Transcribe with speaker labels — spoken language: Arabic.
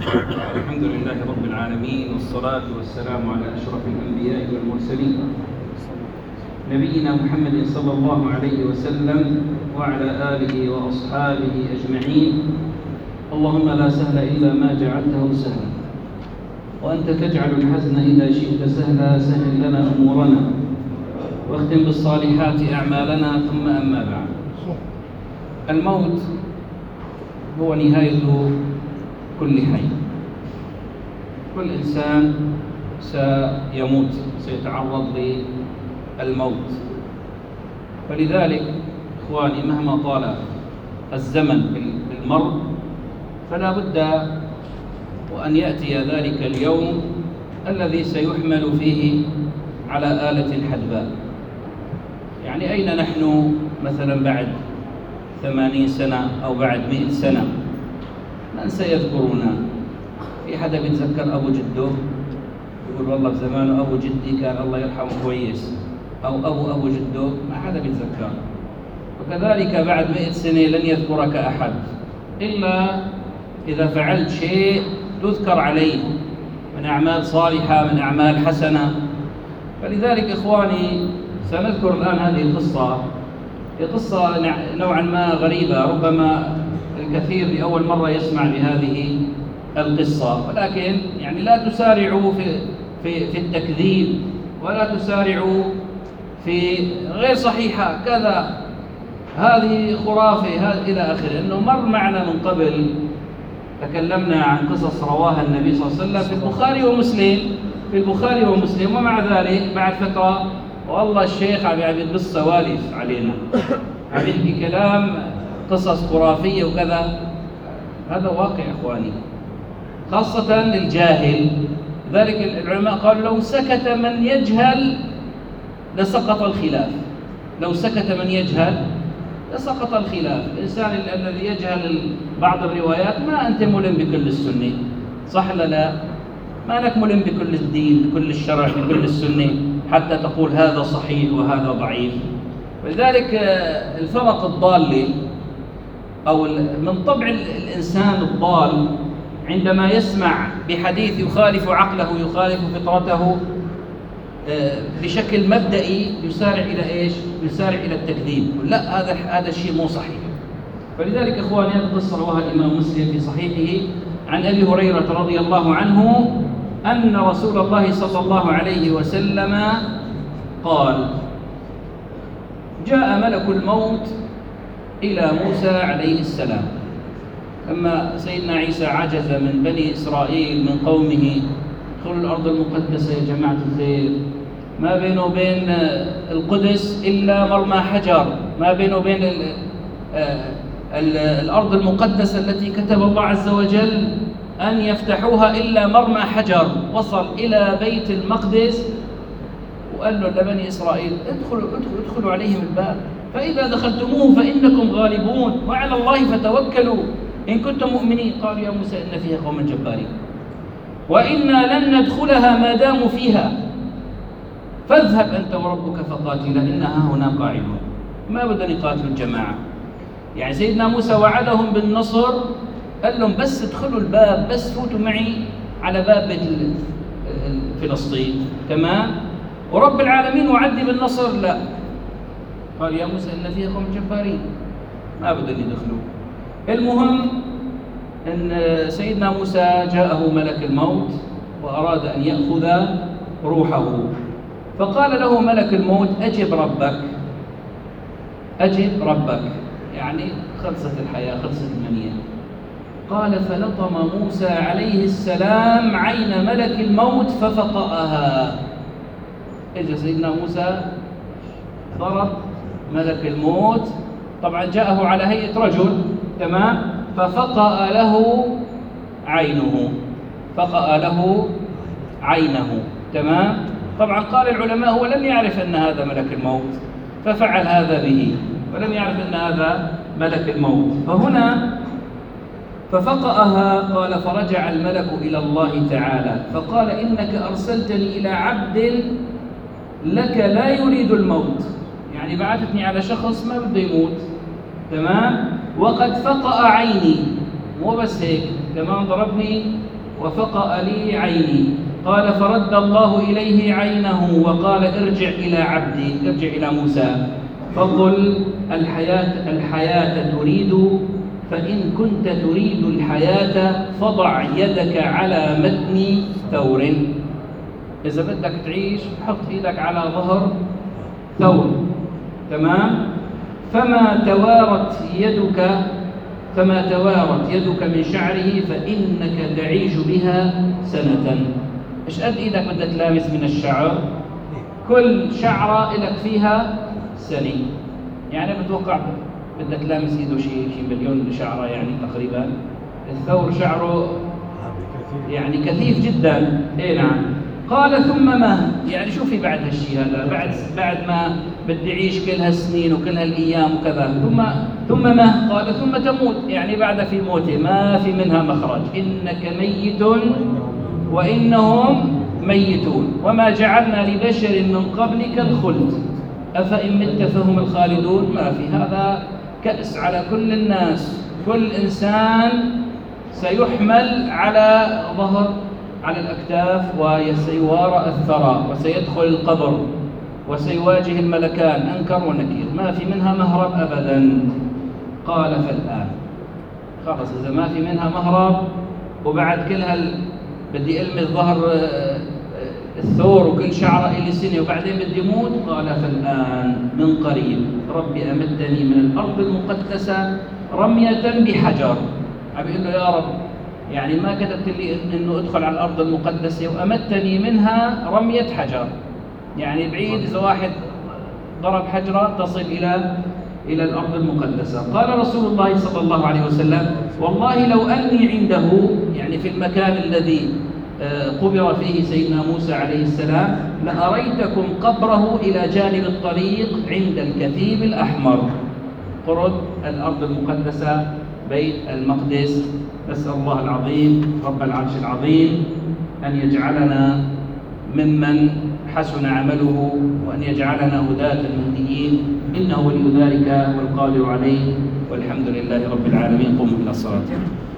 Speaker 1: الحمد لله رب العالمين، والصلاة والسلام على أشرف الأنبياء والمرسلين نبينا محمد صلى الله عليه وسلم وعلى آله وأصحابه أجمعين. اللهم لا سهل إلا ما جعلته سهلا، وأنت تجعل الحزن إذا شئت سهلا. سهل لنا أمورنا واختم بالصالحات أعمالنا، ثم أما بعد. الموت هو نهاية كل حي. كل إنسان سيموت، سيتعرض للموت. فلذلك إخواني، مهما طال الزمن بالمرء فلا بد وأن يأتي ذلك اليوم الذي سيحمل فيه على آلة الحدباء. يعني أين نحن مثلا بعد 80 سنة أو بعد 100 سنة؟ من سيذكرنا؟ في حدا بيتذكر أبو جده؟ يقول والله في زمانه أبو جدي كان الله يرحمه كويس، أو أبو جده، ما حدا بيتذكر. وكذلك بعد 100 سنة لن يذكرك أحد إلا إذا فعلت شيء تذكر عليه من أعمال صالحة، من أعمال حسنة. فلذلك إخواني سنذكر الآن هذه القصة. هي قصة نوعا ما غريبة، ربما الكثير لأول مرة يسمع بهذه القصة، ولكن يعني لا تسارعوا في التكذيب، ولا تسارعوا في غير صحيحة كذا، هذه خرافة، إلى آخره. إنه مر معنا من قبل تكلمنا عن قصص رواها النبي صلى الله عليه وسلم في البخاري ومسلم، ومع ذلك بعد فترة والله الشيخ عم يقص سوالف علينا، عم يحكي كلام قصص خرافية وكذا. هذا واقع إخواني، خاصة للجاهل. لذلك العلماء قالوا لو سكت من يجهل لسقط الخلاف. لو سكت من يجهل لسقط الخلاف. الإنسان الذي يجهل بعض الروايات، ما أنت ملم بكل السنة، صح ولا لا؟ ما لك ملم بكل الدين، بكل الشرع، بكل السنة، حتى تقول هذا صحيح وهذا ضعيف. ولذلك الفرق الضالة أو من طبع الإنسان الضال عندما يسمع بحديث يخالف عقله، يخالف فطرته، بشكل مبدئي يسارع إلى إيش؟ يسارع إلى التكذيب. لا، هذا الشيء مو صحيح. فلذلك إخواني هذه القصة رواها الإمام مسلم في صحيحه عن أبي هريرة رضي الله عنه أن رسول الله صلى الله عليه وسلم قال: جاء ملك الموت إلى موسى عليه السلام لما سيدنا عيسى عجز من بني إسرائيل، من قومه: ادخلوا الأرض المقدسة يا جماعة الخير، ما بينه وبين القدس إلا مرمى حجر، ما بينه وبين الأرض المقدسة التي كتب الله عز وجل أن يفتحوها إلا مرمى حجر. وصل إلى بيت المقدس وقال له لبني إسرائيل: ادخلوا عليهم الباب، فإذا دخلتموه فإنكم غالبون، وعلى الله فتوكلوا إن كنتم مؤمنين. قالوا: يا موسى إن فيها قوما جبارين، وإنا لن ندخلها ما داموا فيها، فاذهب أنت وربك فقاتلا إنها هنا قاعدون. ما بدهم يقاتلوا الجماعة. يعني سيدنا موسى وعدهم بالنصر، قال لهم بس ادخلوا الباب، بس فوتوا معي على باب بيت فلسطين، تمام؟ ورب العالمين وعدني بالنصر، لا. قال: يا موسى إن فيها قوم جبارين، ما بدهم يدخلوا. المهم أن سيدنا موسى جاءه ملك الموت وأراد أن يأخذ روحه، فقال له ملك الموت: أجب ربك، أجب ربك. يعني خلصت الحياة، خلصت المنية. قال: فلطم موسى عليه السلام عين ملك الموت ففقأها. إجا سيدنا موسى ضرب ملك الموت، طبعا جاءه على هيئة رجل، تمام؟ ففقأ له عينه، فقأ له عينه، تمام؟ طبعا قال العلماء هو لم يعرف أن هذا ملك الموت ففعل هذا به، ولم يعرف أن هذا ملك الموت. فهنا ففقأها. قال: فرجع الملك إلى الله تعالى فقال: إنك أرسلتني إلى عبد لك لا يريد الموت، يعني بعثتني على شخص ما بده يموت، تمام؟ وقد فقأ عيني. مو بس هيك، كمان ضربني وفقأ لي عيني. قال فرد الله إليه عينه وقال ارجع إلى عبدي، ارجع إلى موسى، فانظر الحياة تريد، فإن كنت تريد الحياة فضع يدك على متن ثور. إذا بدك تعيش حط إيدك على ظهر ثور، تمام؟ فما توارت يدك من شعره فإنك تعيش بها سنة. إيش قد إيدك بدها تلامس من الشعر؟ كل شعرة لك فيها سنة. يعني بتوقع بدها تلامس إيده شيء مليون شعرة يعني تقريبا. الثور شعره يعني كثيف جدا. إيه نعم. قال ثم ما؟ يعني شو في بعد هالشيء هذا؟ بعد ما بدي أعيش كل هالسنين وكل هالأيام وكذا، ثم ما؟ قال ثم تموت، يعني بعد في موته ما في منها مخرج. إنك ميت وإنهم ميتون وما جعلنا لبشر من قبلك الخلد أفإن مت فهم الخالدون. ما في، هذا كأس على كل الناس. كل إنسان سيحمل على على الأكتاف وسيوارى الثرى وسيدخل القبر وسيواجه الملكان أنكر ونكير، ما في منها مهرب أبدا. قال فالآن خلاص، إذا ما في منها مهرب وبعد كل بدي ألمس ظهر الثور وكل شعرة إلي سنة وبعدين بدي أموت، قال فالآن من قريب ربي أمدني من الأرض المقدسة رمية بحجر. عم بيقول له يا رب يعني ما كتبت لي إنه أدخل على الأرض المقدسة وأمدتني منها رمية حجر، يعني بعيد. إذا واحد ضرب حجرة تصل إلى الأرض المقدسة. قال رسول الله صلى الله عليه وسلم والله لو أني عنده، يعني في المكان الذي قبر فيه سيدنا موسى عليه السلام، لأريتكم قبره إلى جانب الطريق عند الكثيب الأحمر، قرب الأرض المقدسة بيت المقدس. نسأل الله العظيم رب العرش العظيم أن يجعلنا ممن حسن عمله وأن يجعلنا هداة مهديين، إنه ولي ذلك والقادر عليه، والحمد لله رب العالمين. قوموا إلى الصلاة.